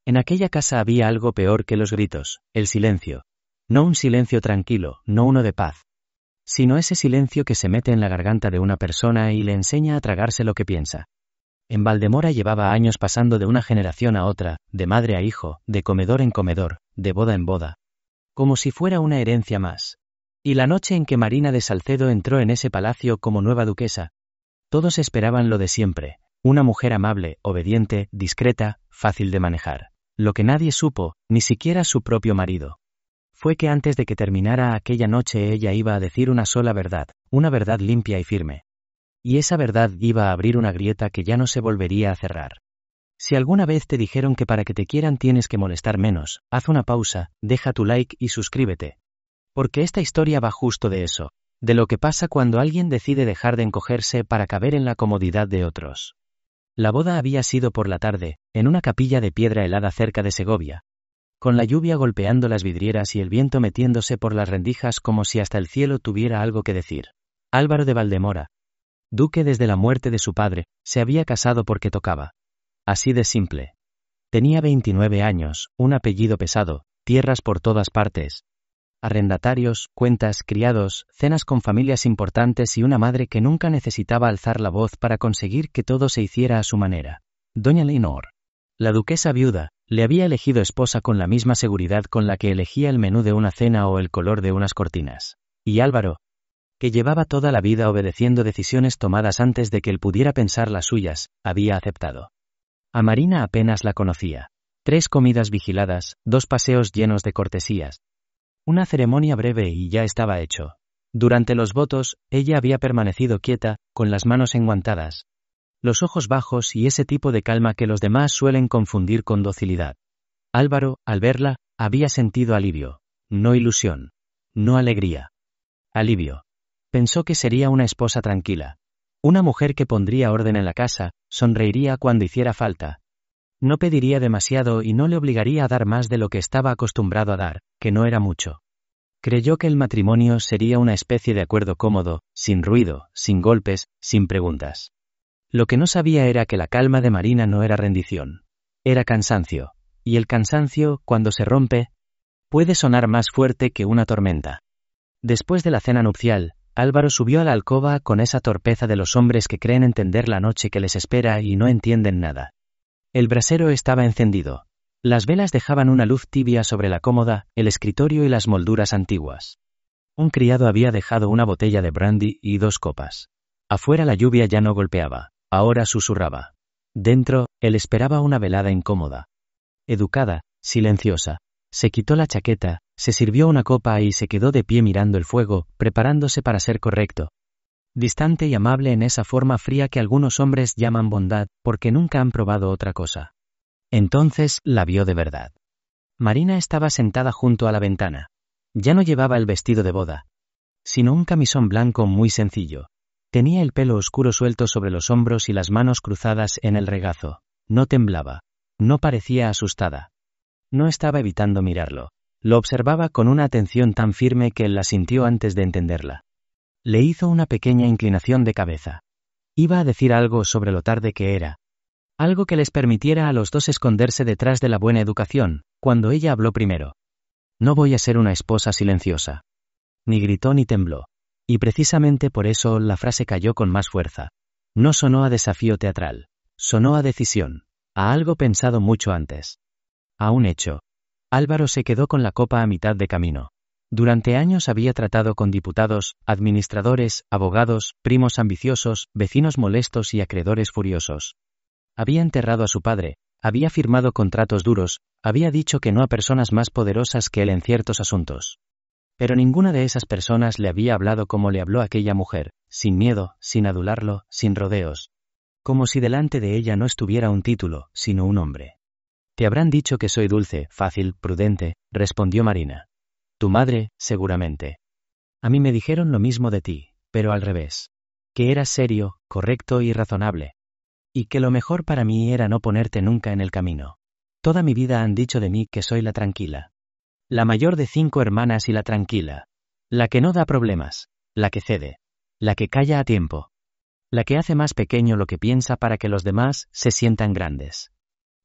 En aquella casa había algo peor que los gritos, el silencio. No un silencio tranquilo, no uno de paz, sino ese silencio que se mete en la garganta de una persona y le enseña a tragarse lo que piensa. En Valdemora llevaba años pasando de una generación a otra, de madre a hijo, de comedor en comedor, de boda en boda. Como si fuera una herencia más. Y la noche en que Marina de Salcedo entró en ese palacio como nueva duquesa, todos esperaban lo de siempre, una mujer amable, obediente, discreta, fácil de manejar. Lo que nadie supo, ni siquiera su propio marido, fue que antes de que terminara aquella noche ella iba a decir una sola verdad, una verdad limpia y firme. Y esa verdad iba a abrir una grieta que ya no se volvería a cerrar. Si alguna vez te dijeron que para que te quieran tienes que molestar menos, haz una pausa, deja tu like y suscríbete. Porque esta historia va justo de eso, de lo que pasa cuando alguien decide dejar de encogerse para caber en la comodidad de otros. La boda había sido por la tarde, en una capilla de piedra helada cerca de Segovia, con la lluvia golpeando las vidrieras y el viento metiéndose por las rendijas como si hasta el cielo tuviera algo que decir. Álvaro de Valdemora, duque desde la muerte de su padre, se había casado porque tocaba. Así de simple. Tenía 29 años, un apellido pesado, tierras por todas partes, arrendatarios, cuentas, criados, cenas con familias importantes y una madre que nunca necesitaba alzar la voz para conseguir que todo se hiciera a su manera. Doña Leonor, la duquesa viuda, le había elegido esposa con la misma seguridad con la que elegía el menú de una cena o el color de unas cortinas. Y Álvaro, que llevaba toda la vida obedeciendo decisiones tomadas antes de que él pudiera pensar las suyas, había aceptado. A Marina apenas la conocía. 3 comidas vigiladas, 2 paseos llenos de cortesías. Una ceremonia breve y ya estaba hecho. Durante los votos, ella había permanecido quieta, con las manos enguantadas, los ojos bajos y ese tipo de calma que los demás suelen confundir con docilidad. Álvaro, al verla, había sentido alivio. No ilusión. No alegría. Alivio. Pensó que sería una esposa tranquila. Una mujer que pondría orden en la casa, sonreiría cuando hiciera falta. No pediría demasiado y no le obligaría a dar más de lo que estaba acostumbrado a dar, que no era mucho. Creyó que el matrimonio sería una especie de acuerdo cómodo, sin ruido, sin golpes, sin preguntas. Lo que no sabía era que la calma de Marina no era rendición. Era cansancio. Y el cansancio, cuando se rompe, puede sonar más fuerte que una tormenta. Después de la cena nupcial, Álvaro subió a la alcoba con esa torpeza de los hombres que creen entender la noche que les espera y no entienden nada. El brasero estaba encendido. Las velas dejaban una luz tibia sobre la cómoda, el escritorio y las molduras antiguas. Un criado había dejado una botella de brandy y 2 copas. Afuera la lluvia ya no golpeaba, ahora susurraba. Dentro, él esperaba una velada incómoda. Educada, silenciosa, se quitó la chaqueta, se sirvió una copa y se quedó de pie mirando el fuego, preparándose para ser correcto. Distante y amable en esa forma fría que algunos hombres llaman bondad, porque nunca han probado otra cosa. Entonces, la vio de verdad. Marina estaba sentada junto a la ventana. Ya no llevaba el vestido de boda, sino un camisón blanco muy sencillo. Tenía el pelo oscuro suelto sobre los hombros y las manos cruzadas en el regazo. No temblaba. No parecía asustada. No estaba evitando mirarlo. Lo observaba con una atención tan firme que él la sintió antes de entenderla. Le hizo una pequeña inclinación de cabeza. Iba a decir algo sobre lo tarde que era. Algo que les permitiera a los dos esconderse detrás de la buena educación, cuando ella habló primero. No voy a ser una esposa silenciosa. Ni gritó ni tembló. Y precisamente por eso la frase cayó con más fuerza. No sonó a desafío teatral. Sonó a decisión. A algo pensado mucho antes. A un hecho. Álvaro se quedó con la copa a mitad de camino. Durante años había tratado con diputados, administradores, abogados, primos ambiciosos, vecinos molestos y acreedores furiosos. Había enterrado a su padre, había firmado contratos duros, había dicho que no a personas más poderosas que él en ciertos asuntos. Pero ninguna de esas personas le había hablado como le habló aquella mujer, sin miedo, sin adularlo, sin rodeos. Como si delante de ella no estuviera un título, sino un hombre. Te habrán dicho que soy dulce, fácil, prudente, respondió Marina. Tu madre, seguramente. A mí me dijeron lo mismo de ti, pero al revés. Que eras serio, correcto y razonable. Y que lo mejor para mí era no ponerte nunca en el camino. Toda mi vida han dicho de mí que soy la tranquila. La mayor de 5 hermanas y la tranquila. La que no da problemas. La que cede. La que calla a tiempo. La que hace más pequeño lo que piensa para que los demás se sientan grandes.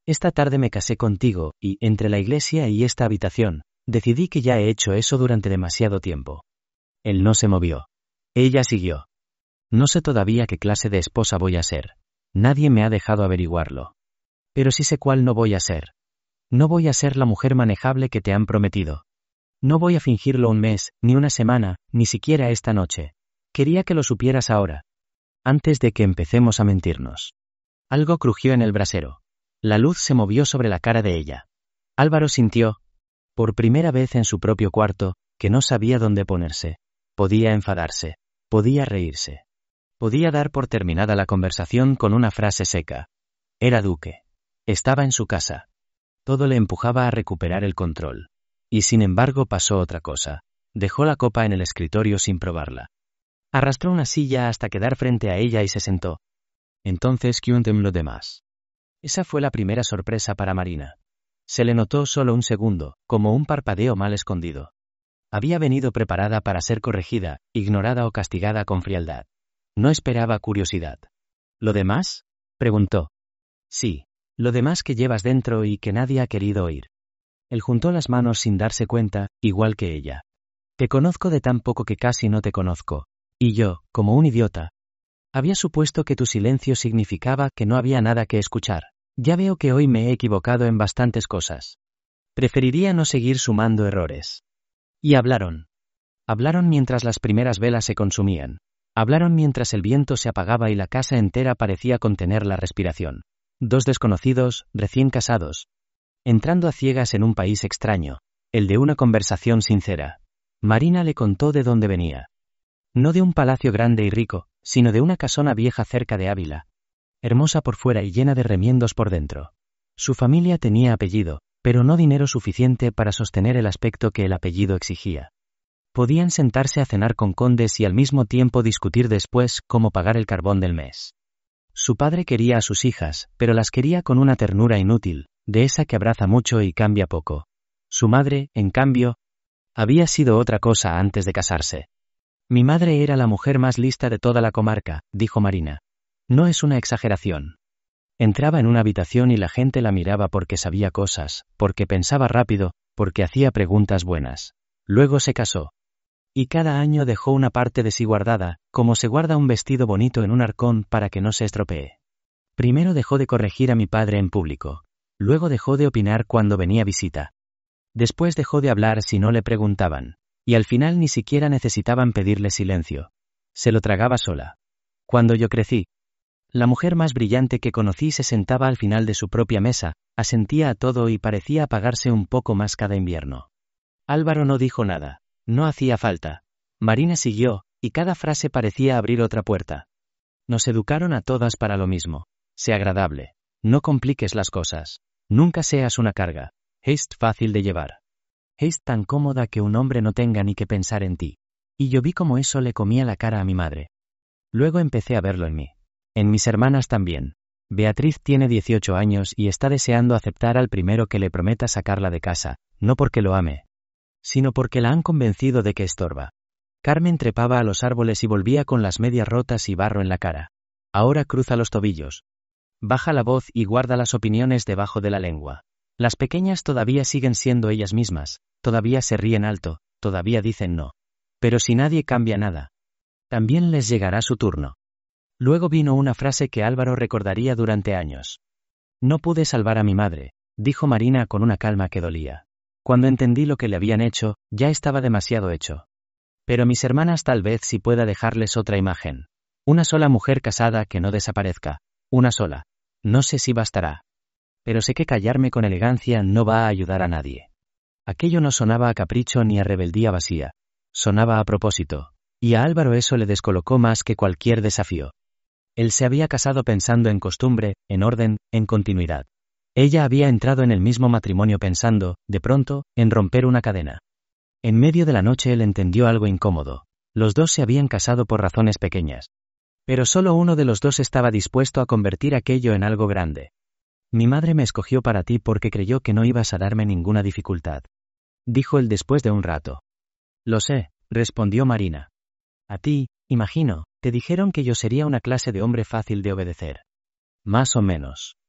Esta tarde me casé contigo, y, entre la iglesia y esta habitación, decidí que ya he hecho eso durante demasiado tiempo. Él no se movió. Ella siguió. No sé todavía qué clase de esposa voy a ser. Nadie me ha dejado averiguarlo. Pero sí sé cuál no voy a ser. No voy a ser la mujer manejable que te han prometido. No voy a fingirlo un mes, ni una semana, ni siquiera esta noche. Quería que lo supieras ahora. Antes de que empecemos a mentirnos. Algo crujió en el brasero. La luz se movió sobre la cara de ella. Álvaro sintió, por primera vez en su propio cuarto, que no sabía dónde ponerse. Podía enfadarse. Podía reírse. Podía dar por terminada la conversación con una frase seca. Era duque. Estaba en su casa. Todo le empujaba a recuperar el control. Y sin embargo pasó otra cosa. Dejó la copa en el escritorio sin probarla. Arrastró una silla hasta quedar frente a ella y se sentó. Entonces, ¿qué tembló de más? Esa fue la primera sorpresa para Marina. Se le notó solo un segundo, como un parpadeo mal escondido. Había venido preparada para ser corregida, ignorada o castigada con frialdad. No esperaba curiosidad. ¿Lo demás? Preguntó. Sí, lo demás que llevas dentro y que nadie ha querido oír. Él juntó las manos sin darse cuenta, igual que ella. Te conozco de tan poco que casi no te conozco. Y yo, como un idiota, había supuesto que tu silencio significaba que no había nada que escuchar. Ya veo que hoy me he equivocado en bastantes cosas. Preferiría no seguir sumando errores. Y hablaron. Hablaron mientras las primeras velas se consumían. Hablaron mientras el viento se apagaba y la casa entera parecía contener la respiración. Dos desconocidos, recién casados. Entrando a ciegas en un país extraño. El de una conversación sincera. Marina le contó de dónde venía. No de un palacio grande y rico, sino de una casona vieja cerca de Ávila. Hermosa por fuera y llena de remiendos por dentro. Su familia tenía apellido, pero no dinero suficiente para sostener el aspecto que el apellido exigía. Podían sentarse a cenar con condes y al mismo tiempo discutir después cómo pagar el carbón del mes. Su padre quería a sus hijas, pero las quería con una ternura inútil, de esa que abraza mucho y cambia poco. Su madre, en cambio, había sido otra cosa antes de casarse. Mi madre era la mujer más lista de toda la comarca, dijo Marina. No es una exageración. Entraba en una habitación y la gente la miraba porque sabía cosas, porque pensaba rápido, porque hacía preguntas buenas. Luego se casó. Y cada año dejó una parte de sí guardada, como se guarda un vestido bonito en un arcón para que no se estropee. Primero dejó de corregir a mi padre en público. Luego dejó de opinar cuando venía visita. Después dejó de hablar si no le preguntaban. Y al final ni siquiera necesitaban pedirle silencio. Se lo tragaba sola. Cuando yo crecí, la mujer más brillante que conocí se sentaba al final de su propia mesa, asentía a todo y parecía apagarse un poco más cada invierno. Álvaro no dijo nada. No hacía falta. Marina siguió, y cada frase parecía abrir otra puerta. Nos educaron a todas para lo mismo. Sé agradable. No compliques las cosas. Nunca seas una carga. Es fácil de llevar. Es tan cómoda que un hombre no tenga ni que pensar en ti. Y yo vi cómo eso le comía la cara a mi madre. Luego empecé a verlo en mí. En mis hermanas también. Beatriz tiene 18 años y está deseando aceptar al primero que le prometa sacarla de casa, no porque lo ame, sino porque la han convencido de que estorba. Carmen trepaba a los árboles y volvía con las medias rotas y barro en la cara. Ahora cruza los tobillos. Baja la voz y guarda las opiniones debajo de la lengua. Las pequeñas todavía siguen siendo ellas mismas, todavía se ríen alto, todavía dicen no. Pero si nadie cambia nada, también les llegará su turno. Luego vino una frase que Álvaro recordaría durante años. No pude salvar a mi madre, dijo Marina con una calma que dolía. Cuando entendí lo que le habían hecho, ya estaba demasiado hecho. Pero mis hermanas tal vez sí pueda dejarles otra imagen. Una sola mujer casada que no desaparezca. Una sola. No sé si bastará. Pero sé que callarme con elegancia no va a ayudar a nadie. Aquello no sonaba a capricho ni a rebeldía vacía. Sonaba a propósito. Y a Álvaro eso le descolocó más que cualquier desafío. Él se había casado pensando en costumbre, en orden, en continuidad. Ella había entrado en el mismo matrimonio pensando, de pronto, en romper una cadena. En medio de la noche él entendió algo incómodo. Los dos se habían casado por razones pequeñas. Pero solo uno de los dos estaba dispuesto a convertir aquello en algo grande. Mi madre me escogió para ti porque creyó que no ibas a darme ninguna dificultad. Dijo él después de un rato. Lo sé, respondió Marina. A ti, imagino, te dijeron que yo sería una clase de hombre fácil de obedecer. Más o menos.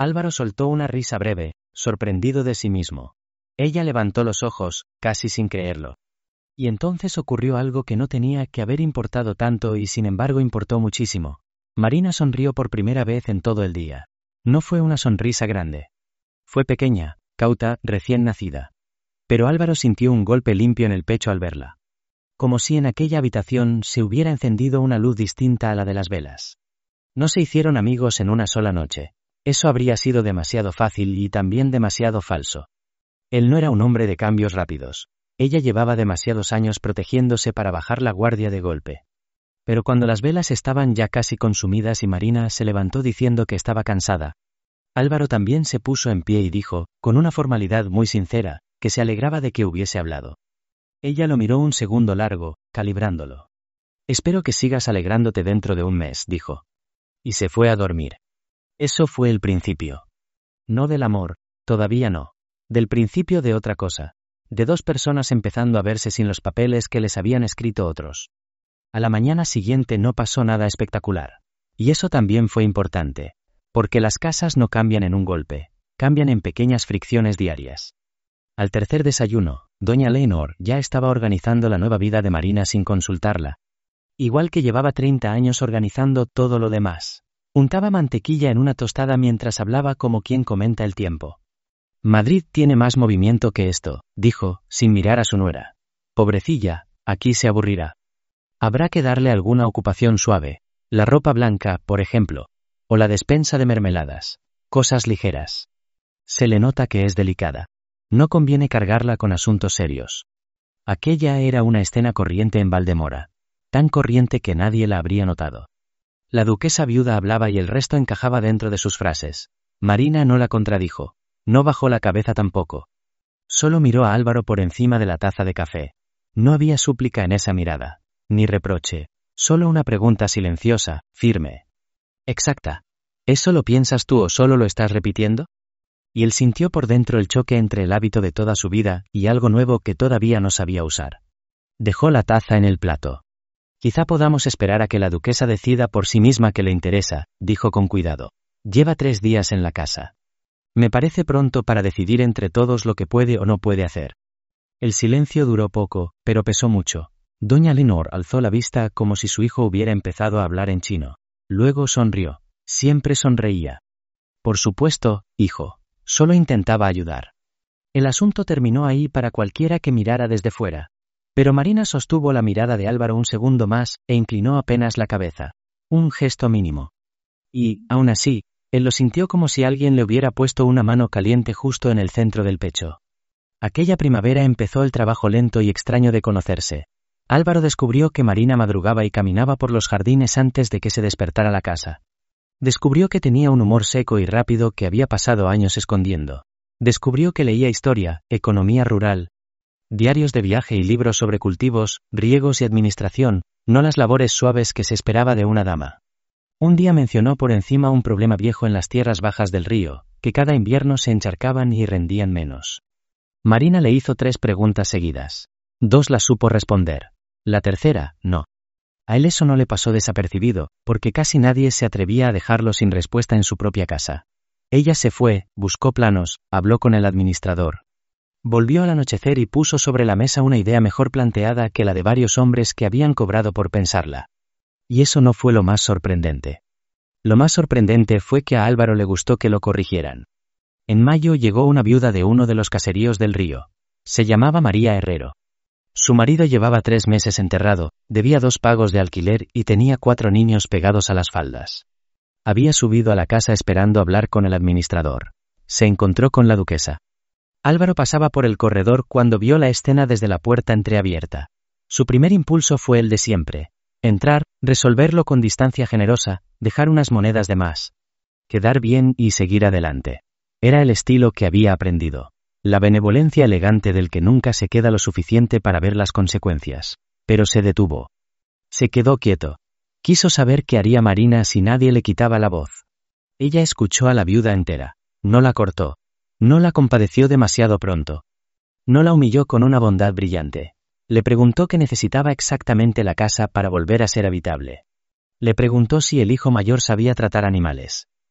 Álvaro soltó una risa breve, sorprendido de sí mismo. Ella levantó los ojos, casi sin creerlo. Y entonces ocurrió algo que no tenía que haber importado tanto y sin embargo importó muchísimo. Marina sonrió por primera vez en todo el día. No fue una sonrisa grande. Fue pequeña, cauta, recién nacida. Pero Álvaro sintió un golpe limpio en el pecho al verla. Como si en aquella habitación se hubiera encendido una luz distinta a la de las velas. No se hicieron amigos en una sola noche. Eso habría sido demasiado fácil y también demasiado falso. Él no era un hombre de cambios rápidos. Ella llevaba demasiados años protegiéndose para bajar la guardia de golpe. Pero cuando las velas estaban ya casi consumidas y Marina se levantó diciendo que estaba cansada, Álvaro también se puso en pie y dijo, con una formalidad muy sincera, que se alegraba de que hubiese hablado. Ella lo miró un segundo largo, calibrándolo. Espero que sigas alegrándote dentro de un mes, dijo. Y se fue a dormir. Eso fue el principio. No del amor, todavía no. Del principio de otra cosa. De dos personas empezando a verse sin los papeles que les habían escrito otros. A la mañana siguiente no pasó nada espectacular. Y eso también fue importante. Porque las casas no cambian en un golpe, cambian en pequeñas fricciones diarias. Al tercer desayuno, doña Leonor ya estaba organizando la nueva vida de Marina sin consultarla. Igual que llevaba 30 años organizando todo lo demás. Untaba mantequilla en una tostada mientras hablaba como quien comenta el tiempo. Madrid tiene más movimiento que esto, dijo, sin mirar a su nuera. Pobrecilla, aquí se aburrirá. Habrá que darle alguna ocupación suave. La ropa blanca, por ejemplo. O la despensa de mermeladas. Cosas ligeras. Se le nota que es delicada. No conviene cargarla con asuntos serios. Aquella era una escena corriente en Valdemora. Tan corriente que nadie la habría notado. La duquesa viuda hablaba y el resto encajaba dentro de sus frases. Marina no la contradijo. No bajó la cabeza tampoco. Solo miró a Álvaro por encima de la taza de café. No había súplica en esa mirada. Ni reproche. Solo una pregunta silenciosa, firme. Exacta. ¿Eso lo piensas tú o solo lo estás repitiendo? Y él sintió por dentro el choque entre el hábito de toda su vida y algo nuevo que todavía no sabía usar. Dejó la taza en el plato. Quizá podamos esperar a que la duquesa decida por sí misma que le interesa, dijo con cuidado. Lleva 3 días en la casa. Me parece pronto para decidir entre todos lo que puede o no puede hacer. El silencio duró poco, pero pesó mucho. Doña Leonor alzó la vista como si su hijo hubiera empezado a hablar en chino. Luego sonrió. Siempre sonreía. Por supuesto, hijo. Solo intentaba ayudar. El asunto terminó ahí para cualquiera que mirara desde fuera. Pero Marina sostuvo la mirada de Álvaro un segundo más, e inclinó apenas la cabeza. Un gesto mínimo. Y, aún así, él lo sintió como si alguien le hubiera puesto una mano caliente justo en el centro del pecho. Aquella primavera empezó el trabajo lento y extraño de conocerse. Álvaro descubrió que Marina madrugaba y caminaba por los jardines antes de que se despertara la casa. Descubrió que tenía un humor seco y rápido que había pasado años escondiendo. Descubrió que leía historia, economía rural, diarios de viaje y libros sobre cultivos, riegos y administración, no las labores suaves que se esperaba de una dama. Un día mencionó por encima un problema viejo en las tierras bajas del río, que cada invierno se encharcaban y rendían menos. Marina le hizo 3 preguntas seguidas. 2 las supo responder. La tercera, no. A él eso no le pasó desapercibido, porque casi nadie se atrevía a dejarlo sin respuesta en su propia casa. Ella se fue, buscó planos, habló con el administrador. Volvió al anochecer y puso sobre la mesa una idea mejor planteada que la de varios hombres que habían cobrado por pensarla. Y eso no fue lo más sorprendente. Lo más sorprendente fue que a Álvaro le gustó que lo corrigieran. En mayo llegó una viuda de uno de los caseríos del río. Se llamaba María Herrero. Su marido llevaba 3 meses enterrado, debía 2 pagos de alquiler y tenía 4 niños pegados a las faldas. Había subido a la casa esperando hablar con el administrador. Se encontró con la duquesa. Álvaro pasaba por el corredor cuando vio la escena desde la puerta entreabierta. Su primer impulso fue el de siempre. Entrar, resolverlo con distancia generosa, dejar unas monedas de más. Quedar bien y seguir adelante. Era el estilo que había aprendido. La benevolencia elegante del que nunca se queda lo suficiente para ver las consecuencias. Pero se detuvo. Se quedó quieto. Quiso saber qué haría Marina si nadie le quitaba la voz. Ella escuchó a la viuda entera. No la cortó. No la compadeció demasiado pronto. No la humilló con una bondad brillante. Le preguntó qué necesitaba exactamente la casa para volver a ser habitable. Le preguntó si el hijo mayor sabía tratar animales.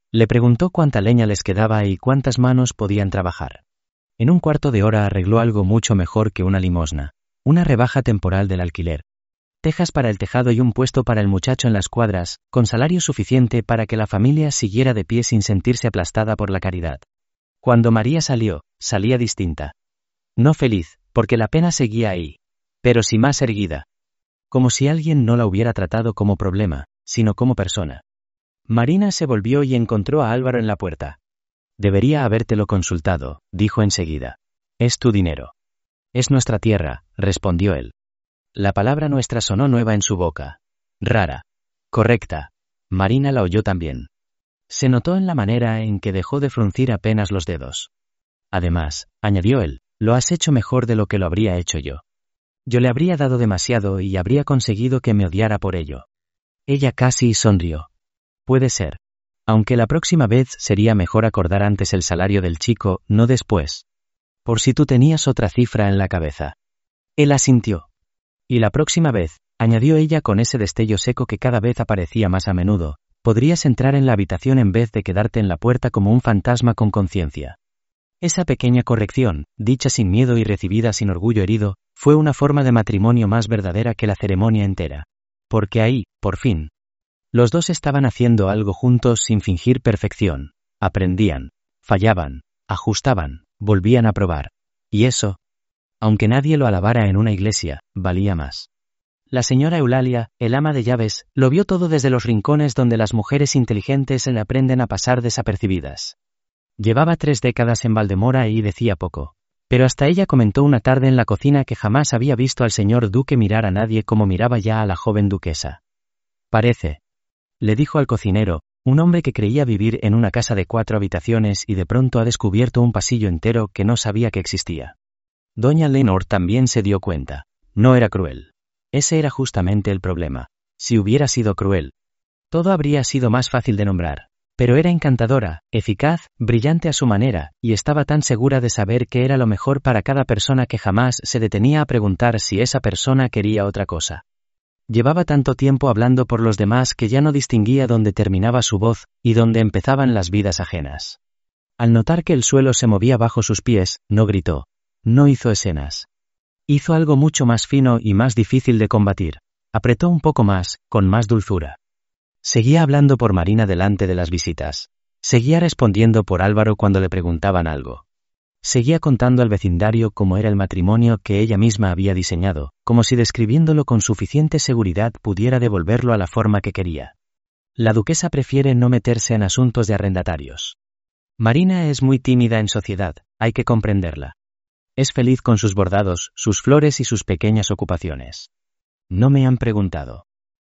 Le preguntó cuánta leña les quedaba y cuántas manos podían trabajar. En un cuarto de hora arregló algo mucho mejor que una limosna, una rebaja temporal del alquiler, tejas para el tejado y un puesto para el muchacho en las cuadras, con salario suficiente para que la familia siguiera de pie sin sentirse aplastada por la caridad. Cuando María salió, salía distinta. No feliz, porque la pena seguía ahí, pero sí más erguida. Como si alguien no la hubiera tratado como problema, sino como persona. Marina se volvió y encontró a Álvaro en la puerta. Debería habértelo consultado, dijo enseguida. Es tu dinero. Es nuestra tierra, respondió él. La palabra nuestra sonó nueva en su boca. Rara. Correcta. Marina la oyó también. Se notó en la manera en que dejó de fruncir apenas los dedos. Además, añadió él, lo has hecho mejor de lo que lo habría hecho yo. Yo le habría dado demasiado y habría conseguido que me odiara por ello. Ella casi sonrió. Puede ser. Aunque la próxima vez sería mejor acordar antes el salario del chico, no después. Por si tú tenías otra cifra en la cabeza. Él asintió. Y la próxima vez, añadió ella con ese destello seco que cada vez aparecía más a menudo, podrías entrar en la habitación en vez de quedarte en la puerta como un fantasma con conciencia. Esa pequeña corrección, dicha sin miedo y recibida sin orgullo herido, fue una forma de matrimonio más verdadera que la ceremonia entera. Porque ahí, por fin, los dos estaban haciendo algo juntos sin fingir perfección. Aprendían, fallaban, ajustaban, volvían a probar. Y eso, aunque nadie lo alabara en una iglesia, valía más. La señora Eulalia, el ama de llaves, lo vio todo desde los rincones donde las mujeres inteligentes le aprenden a pasar desapercibidas. Llevaba 3 décadas en Valdemora y decía poco. Pero hasta ella comentó una tarde en la cocina que jamás había visto al señor duque mirar a nadie como miraba ya a la joven duquesa. Parece, le dijo al cocinero, un hombre que creía vivir en una casa de 4 habitaciones y de pronto ha descubierto un pasillo entero que no sabía que existía. Doña Leonor también se dio cuenta. No era cruel. Ese era justamente el problema. Si hubiera sido cruel, todo habría sido más fácil de nombrar. Pero era encantadora, eficaz, brillante a su manera, y estaba tan segura de saber que era lo mejor para cada persona que jamás se detenía a preguntar si esa persona quería otra cosa. Llevaba tanto tiempo hablando por los demás que ya no distinguía dónde terminaba su voz y dónde empezaban las vidas ajenas. Al notar que el suelo se movía bajo sus pies, no gritó. No hizo escenas. Hizo algo mucho más fino y más difícil de combatir. Apretó un poco más, con más dulzura. Seguía hablando por Marina delante de las visitas. Seguía respondiendo por Álvaro cuando le preguntaban algo. Seguía contando al vecindario cómo era el matrimonio que ella misma había diseñado, como si describiéndolo con suficiente seguridad pudiera devolverlo a la forma que quería. La duquesa prefiere no meterse en asuntos de arrendatarios. Marina es muy tímida en sociedad, hay que comprenderla. Es feliz con sus bordados, sus flores y sus pequeñas ocupaciones. No me han preguntado.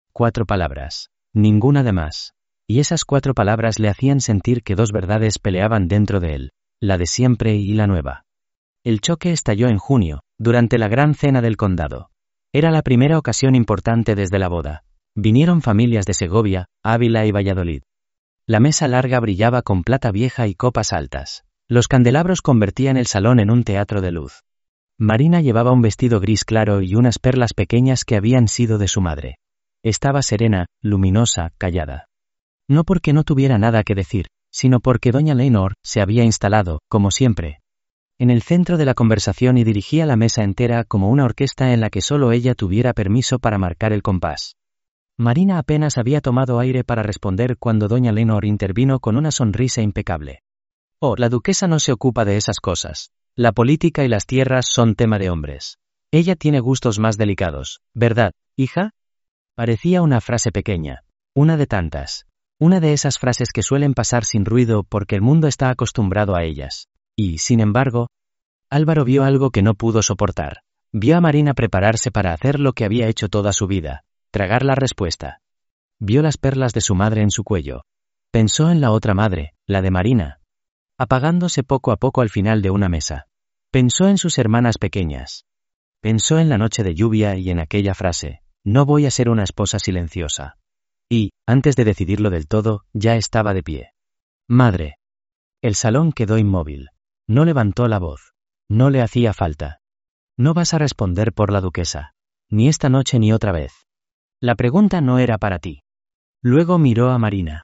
4 palabras. Ninguna de más. Y esas 4 palabras le hacían sentir que 2 verdades peleaban dentro de él, la de siempre y la nueva. El choque estalló en junio, durante la gran cena del condado. Era la primera ocasión importante desde la boda. Vinieron familias de Segovia, Ávila y Valladolid. La mesa larga brillaba con plata vieja y copas altas. Los candelabros convertían el salón en un teatro de luz. Marina llevaba un vestido gris claro y unas perlas pequeñas que habían sido de su madre. Estaba serena, luminosa, callada. No porque no tuviera nada que decir, sino porque doña Leonor se había instalado, como siempre, en el centro de la conversación y dirigía la mesa entera como una orquesta en la que solo ella tuviera permiso para marcar el compás. Marina apenas había tomado aire para responder cuando doña Leonor intervino con una sonrisa impecable. Oh, la duquesa no se ocupa de esas cosas. La política y las tierras son tema de hombres. Ella tiene gustos más delicados, ¿verdad, hija? Parecía una frase pequeña, una de tantas, una de esas frases que suelen pasar sin ruido porque el mundo está acostumbrado a ellas. Y, sin embargo, Álvaro vio algo que no pudo soportar. Vio a Marina prepararse para hacer lo que había hecho toda su vida, tragar la respuesta. Vio las perlas de su madre en su cuello. Pensó en la otra madre, la de Marina, apagándose poco a poco al final de una mesa. Pensó en sus hermanas pequeñas. Pensó en la noche de lluvia y en aquella frase. No voy a ser una esposa silenciosa. Y, antes de decidirlo del todo, ya estaba de pie. Madre. El salón quedó inmóvil. No levantó la voz. No le hacía falta. No vas a responder por la duquesa. Ni esta noche ni otra vez. La pregunta no era para ti. Luego miró a Marina.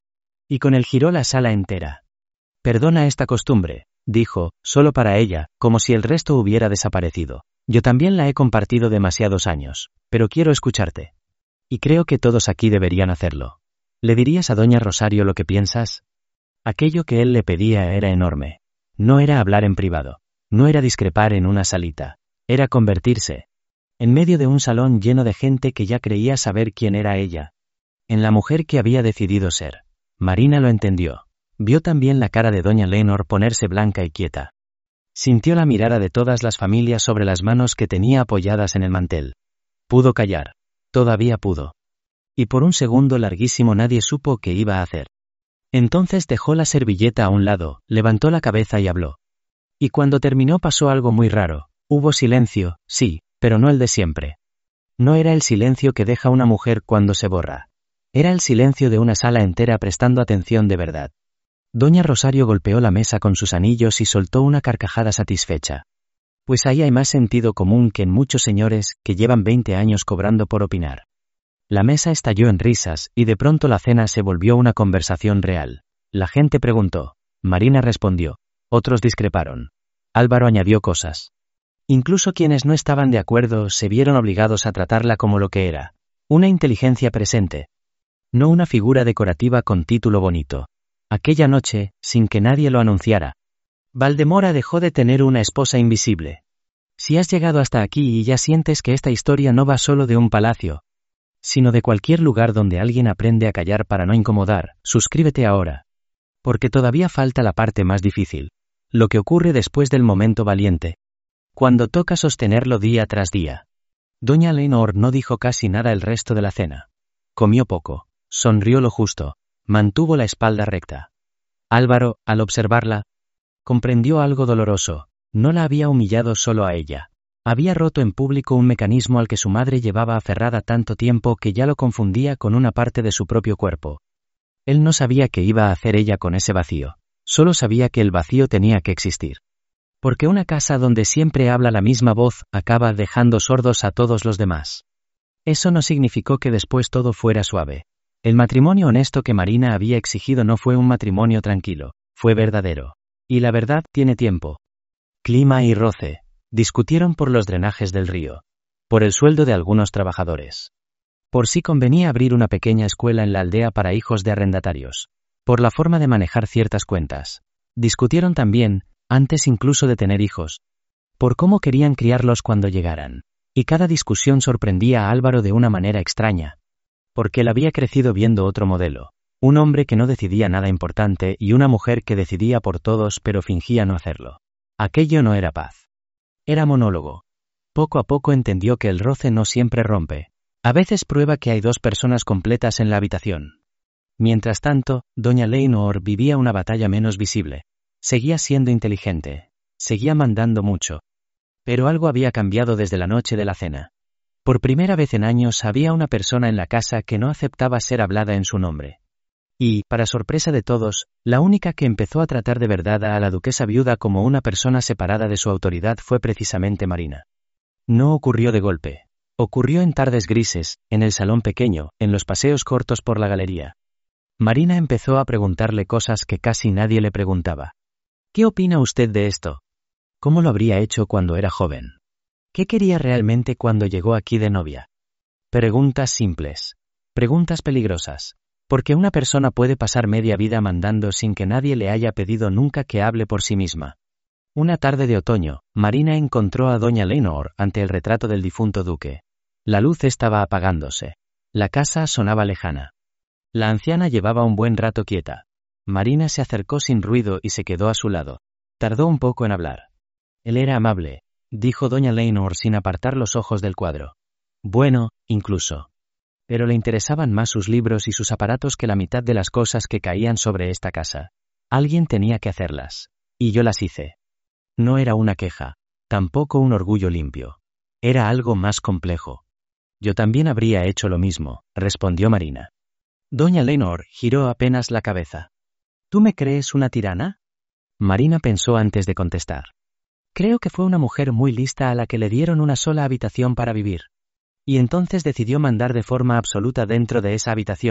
Y con él giró la sala entera. Perdona esta costumbre, dijo, solo para ella, como si el resto hubiera desaparecido. Yo también la he compartido demasiados años, pero quiero escucharte. Y creo que todos aquí deberían hacerlo. ¿Le dirías a doña Rosario lo que piensas? Aquello que él le pedía era enorme. No era hablar en privado. No era discrepar en una salita. Era convertirse. En medio de un salón lleno de gente que ya creía saber quién era ella. En la mujer que había decidido ser. Marina lo entendió. Vio también la cara de doña Leonor ponerse blanca y quieta. Sintió la mirada de todas las familias sobre las manos que tenía apoyadas en el mantel. Pudo callar. Todavía pudo. Y por un segundo larguísimo nadie supo qué iba a hacer. Entonces dejó la servilleta a un lado, levantó la cabeza y habló. Y cuando terminó pasó algo muy raro. Hubo silencio, sí, pero no el de siempre. No era el silencio que deja una mujer cuando se borra. Era el silencio de una sala entera prestando atención de verdad. Doña Rosario golpeó la mesa con sus anillos y soltó una carcajada satisfecha. Pues ahí hay más sentido común que en muchos señores que llevan 20 años cobrando por opinar. La mesa estalló en risas y de pronto la cena se volvió una conversación real. La gente preguntó. Marina respondió. Otros discreparon. Álvaro añadió cosas. Incluso quienes no estaban de acuerdo se vieron obligados a tratarla como lo que era. Una inteligencia presente. No una figura decorativa con título bonito. Aquella noche, sin que nadie lo anunciara, Valdemora dejó de tener una esposa invisible. Si has llegado hasta aquí y ya sientes que esta historia no va solo de un palacio, sino de cualquier lugar donde alguien aprende a callar para no incomodar, suscríbete ahora. Porque todavía falta la parte más difícil. Lo que ocurre después del momento valiente. Cuando toca sostenerlo día tras día. Doña Leonor no dijo casi nada el resto de la cena. Comió poco. Sonrió lo justo. Mantuvo la espalda recta. Álvaro, al observarla, comprendió algo doloroso. No la había humillado solo a ella. Había roto en público un mecanismo al que su madre llevaba aferrada tanto tiempo que ya lo confundía con una parte de su propio cuerpo. Él no sabía qué iba a hacer ella con ese vacío. Solo sabía que el vacío tenía que existir. Porque una casa donde siempre habla la misma voz acaba dejando sordos a todos los demás. Eso no significó que después todo fuera suave. El matrimonio honesto que Marina había exigido no fue un matrimonio tranquilo, fue verdadero. Y la verdad tiene tiempo. Clima y roce. Discutieron por los drenajes del río. Por el sueldo de algunos trabajadores. Por si convenía abrir una pequeña escuela en la aldea para hijos de arrendatarios. Por la forma de manejar ciertas cuentas. Discutieron también, antes incluso de tener hijos, por cómo querían criarlos cuando llegaran. Y cada discusión sorprendía a Álvaro de una manera extraña. Porque él había crecido viendo otro modelo. Un hombre que no decidía nada importante y una mujer que decidía por todos pero fingía no hacerlo. Aquello no era paz. Era monólogo. Poco a poco entendió que el roce no siempre rompe. A veces prueba que hay dos personas completas en la habitación. Mientras tanto, doña Leonor vivía una batalla menos visible. Seguía siendo inteligente. Seguía mandando mucho. Pero algo había cambiado desde la noche de la cena. Por primera vez en años había una persona en la casa que no aceptaba ser hablada en su nombre. Y, para sorpresa de todos, la única que empezó a tratar de verdad a la duquesa viuda como una persona separada de su autoridad fue precisamente Marina. No ocurrió de golpe. Ocurrió en tardes grises, en el salón pequeño, en los paseos cortos por la galería. Marina empezó a preguntarle cosas que casi nadie le preguntaba. ¿Qué opina usted de esto? ¿Cómo lo habría hecho cuando era joven? ¿Qué quería realmente cuando llegó aquí de novia? Preguntas simples. Preguntas peligrosas. Porque una persona puede pasar media vida mandando sin que nadie le haya pedido nunca que hable por sí misma. Una tarde de otoño, Marina encontró a doña Leonor ante el retrato del difunto duque. La luz estaba apagándose. La casa sonaba lejana. La anciana llevaba un buen rato quieta. Marina se acercó sin ruido y se quedó a su lado. Tardó un poco en hablar. Él era amable, dijo doña Leonor sin apartar los ojos del cuadro. Bueno, incluso. Pero le interesaban más sus libros y sus aparatos que la mitad de las cosas que caían sobre esta casa. Alguien tenía que hacerlas. Y yo las hice. No era una queja. Tampoco un orgullo limpio. Era algo más complejo. Yo también habría hecho lo mismo, respondió Marina. Doña Leonor giró apenas la cabeza. ¿Tú me crees una tirana? Marina pensó antes de contestar. Creo que fue una mujer muy lista a la que le dieron una sola habitación para vivir. Y entonces decidió mandar de forma absoluta dentro de esa habitación,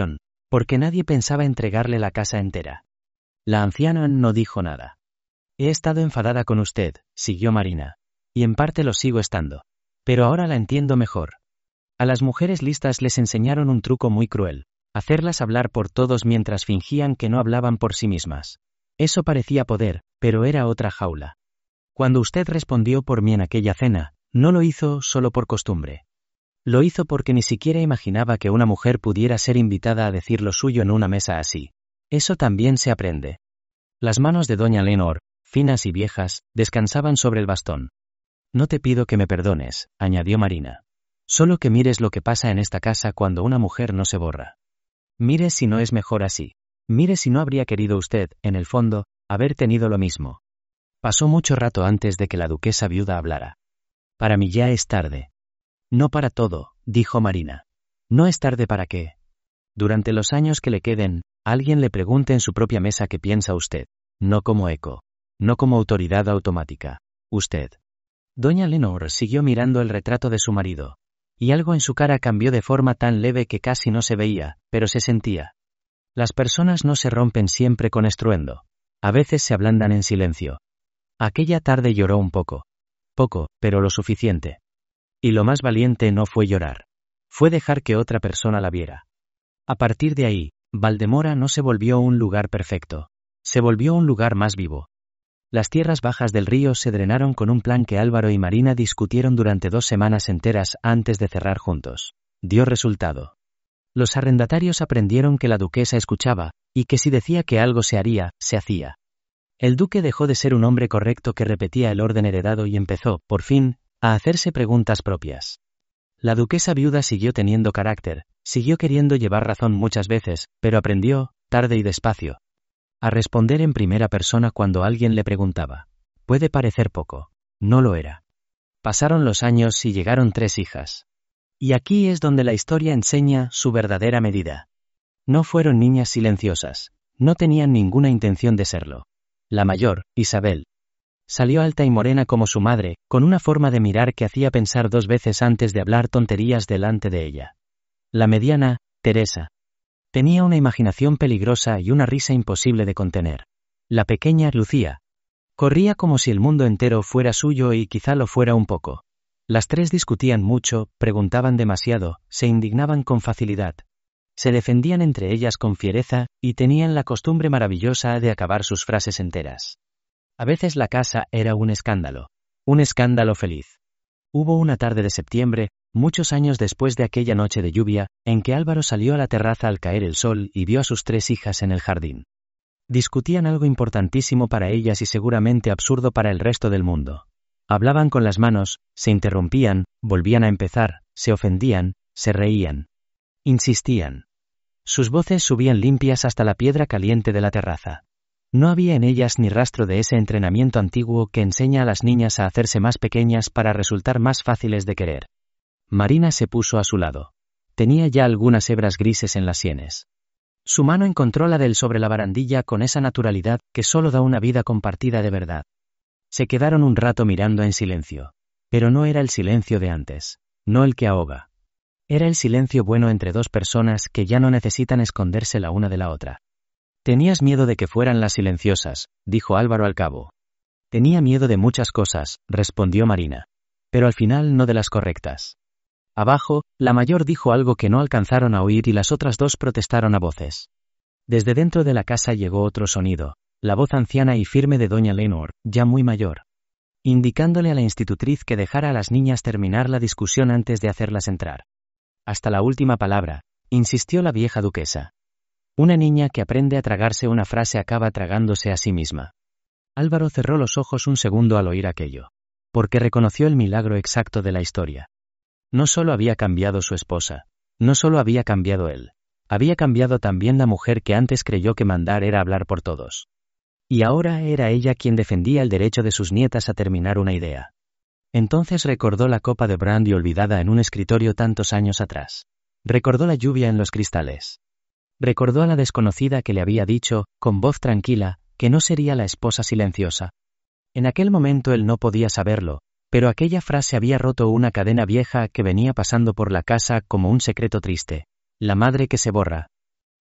Porque nadie pensaba entregarle la casa entera. La anciana no dijo nada. He estado enfadada con usted, siguió Marina. Y en parte lo sigo estando. Pero ahora la entiendo mejor. A las mujeres listas les enseñaron un truco muy cruel. Hacerlas hablar por todos mientras fingían que no hablaban por sí mismas. Eso parecía poder, pero era otra jaula. Cuando usted respondió por mí en aquella cena, no lo hizo solo por costumbre. Lo hizo porque ni siquiera imaginaba que una mujer pudiera ser invitada a decir lo suyo en una mesa así. Eso también se aprende. Las manos de doña Leonor, finas y viejas, descansaban sobre el bastón. No te pido que me perdones, añadió Marina. Solo que mires lo que pasa en esta casa cuando una mujer no se borra. Mire si no es mejor así. Mire si no habría querido usted, en el fondo, haber tenido lo mismo. Pasó mucho rato antes de que la duquesa viuda hablara. Para mí ya es tarde. No para todo, dijo Marina. No es tarde para qué. Durante los años que le queden, alguien le pregunte en su propia mesa qué piensa usted. No como eco. No como autoridad automática. Usted. Doña Leonor siguió mirando el retrato de su marido. Y algo en su cara cambió de forma tan leve que casi no se veía, pero se sentía. Las personas no se rompen siempre con estruendo. A veces se ablandan en silencio. Aquella tarde lloró un poco. Poco, pero lo suficiente. Y lo más valiente no fue llorar. Fue dejar que otra persona la viera. A partir de ahí, Valdemora no se volvió un lugar perfecto. Se volvió un lugar más vivo. Las tierras bajas del río se drenaron con un plan que Álvaro y Marina discutieron durante 2 semanas enteras antes de cerrar juntos. Dio resultado. Los arrendatarios aprendieron que la duquesa escuchaba, y que si decía que algo se haría, se hacía. El duque dejó de ser un hombre correcto que repetía el orden heredado y empezó, por fin, a hacerse preguntas propias. La duquesa viuda siguió teniendo carácter, siguió queriendo llevar razón muchas veces, pero aprendió, tarde y despacio, a responder en primera persona cuando alguien le preguntaba. Puede parecer poco. No lo era. Pasaron los años y llegaron 3 hijas. Y aquí es donde la historia enseña su verdadera medida. No fueron niñas silenciosas. No tenían ninguna intención de serlo. La mayor, Isabel, salió alta y morena como su madre, con una forma de mirar que hacía pensar 2 veces antes de hablar tonterías delante de ella. La mediana, Teresa, tenía una imaginación peligrosa y una risa imposible de contener. La pequeña, Lucía, corría como si el mundo entero fuera suyo y quizá lo fuera un poco. Las 3 discutían mucho, preguntaban demasiado, se indignaban con facilidad. Se defendían entre ellas con fiereza, y tenían la costumbre maravillosa de acabar sus frases enteras. A veces la casa era un escándalo feliz. Hubo una tarde de septiembre, muchos años después de aquella noche de lluvia, en que Álvaro salió a la terraza al caer el sol y vio a sus 3 hijas en el jardín. Discutían algo importantísimo para ellas y seguramente absurdo para el resto del mundo. Hablaban con las manos, se interrumpían, volvían a empezar, se ofendían, se reían. Insistían. Sus voces subían limpias hasta la piedra caliente de la terraza. No había en ellas ni rastro de ese entrenamiento antiguo que enseña a las niñas a hacerse más pequeñas para resultar más fáciles de querer. Marina se puso a su lado. Tenía ya algunas hebras grises en las sienes. Su mano encontró la de él sobre la barandilla con esa naturalidad que solo da una vida compartida de verdad. Se quedaron un rato mirando en silencio. Pero no era el silencio de antes, no el que ahoga. Era el silencio bueno entre 2 personas que ya no necesitan esconderse la una de la otra. Tenías miedo de que fueran las silenciosas, dijo Álvaro al cabo. Tenía miedo de muchas cosas, respondió Marina. Pero al final no de las correctas. Abajo, la mayor dijo algo que no alcanzaron a oír y las otras 2 protestaron a voces. Desde dentro de la casa llegó otro sonido, la voz anciana y firme de doña Leonor, ya muy mayor, indicándole a la institutriz que dejara a las niñas terminar la discusión antes de hacerlas entrar. Hasta la última palabra, insistió la vieja duquesa. Una niña que aprende a tragarse una frase acaba tragándose a sí misma. Álvaro cerró los ojos un segundo al oír aquello. Porque reconoció el milagro exacto de la historia. No solo había cambiado su esposa, no solo había cambiado él. Había cambiado también la mujer que antes creyó que mandar era hablar por todos. Y ahora era ella quien defendía el derecho de sus nietas a terminar una idea. Entonces recordó la copa de brandy olvidada en un escritorio tantos años atrás. Recordó la lluvia en los cristales. Recordó a la desconocida que le había dicho, con voz tranquila, que no sería la esposa silenciosa. En aquel momento él no podía saberlo, pero aquella frase había roto una cadena vieja que venía pasando por la casa como un secreto triste. La madre que se borra.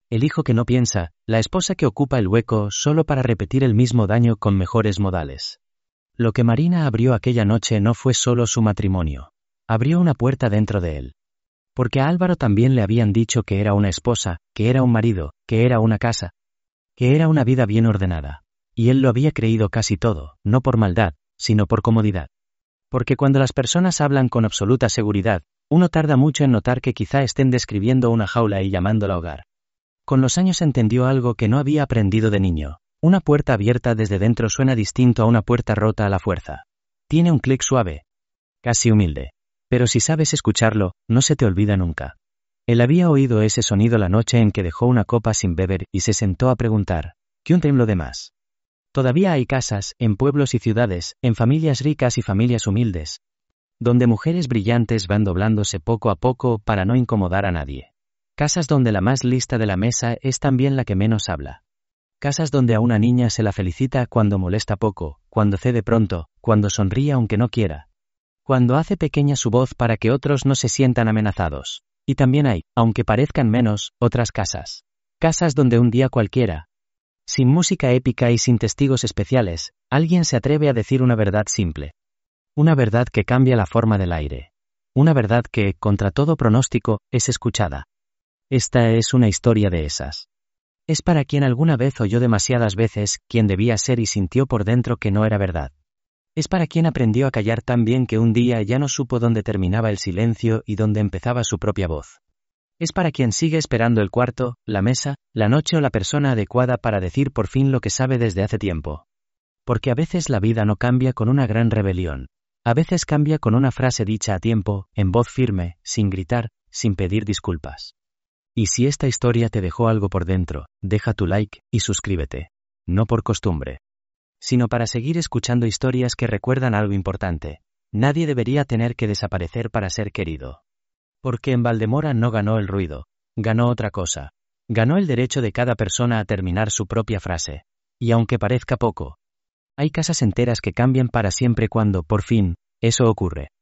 el hijo que no piensa, la esposa que ocupa el hueco solo para repetir el mismo daño con mejores modales. Lo que Marina abrió aquella noche no fue solo su matrimonio. Abrió una puerta dentro de él. Porque a Álvaro también le habían dicho que era una esposa, que era un marido, que era una casa, que era una vida bien ordenada. Y él lo había creído casi todo, no por maldad, sino por comodidad. Porque cuando las personas hablan con absoluta seguridad, uno tarda mucho en notar que quizá estén describiendo una jaula y llamándola hogar. Con los años entendió algo que no había aprendido de niño. Una puerta abierta desde dentro suena distinto a una puerta rota a la fuerza. Tiene un clic suave, casi humilde. Pero si sabes escucharlo, no se te olvida nunca. Él había oído ese sonido la noche en que dejó una copa sin beber y se sentó a preguntar, ¿quién tem lo demás? Todavía hay casas, en pueblos y ciudades, en familias ricas y familias humildes, donde mujeres brillantes van doblándose poco a poco para no incomodar a nadie. Casas donde la más lista de la mesa es también la que menos habla. Casas donde a una niña se la felicita cuando molesta poco, cuando cede pronto, cuando sonríe aunque no quiera, cuando hace pequeña su voz para que otros no se sientan amenazados. Y también hay, aunque parezcan menos, otras casas. Casas donde un día cualquiera, sin música épica y sin testigos especiales, alguien se atreve a decir una verdad simple. Una verdad que cambia la forma del aire. Una verdad que, contra todo pronóstico, es escuchada. Esta es una historia de esas. Es para quien alguna vez oyó demasiadas veces quien debía ser y sintió por dentro que no era verdad. Es para quien aprendió a callar tan bien que un día ya no supo dónde terminaba el silencio y dónde empezaba su propia voz. Es para quien sigue esperando el cuarto, la mesa, la noche o la persona adecuada para decir por fin lo que sabe desde hace tiempo. Porque a veces la vida no cambia con una gran rebelión. A veces cambia con una frase dicha a tiempo, en voz firme, sin gritar, sin pedir disculpas. Y si esta historia te dejó algo por dentro, deja tu like y suscríbete. No por costumbre, sino para seguir escuchando historias que recuerdan algo importante. Nadie debería tener que desaparecer para ser querido. Porque en Valdemora no ganó el ruido, ganó otra cosa. Ganó el derecho de cada persona a terminar su propia frase. Y aunque parezca poco, hay casas enteras que cambian para siempre cuando, por fin, eso ocurre.